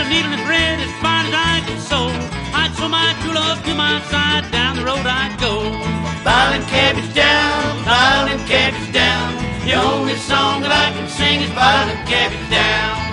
needle and thread as far as I could sew. I'd sew my true love to my side, down the road I'd go. Violin cabbage down, violin cabbage down. The only song that I can sing is violin cabbage down.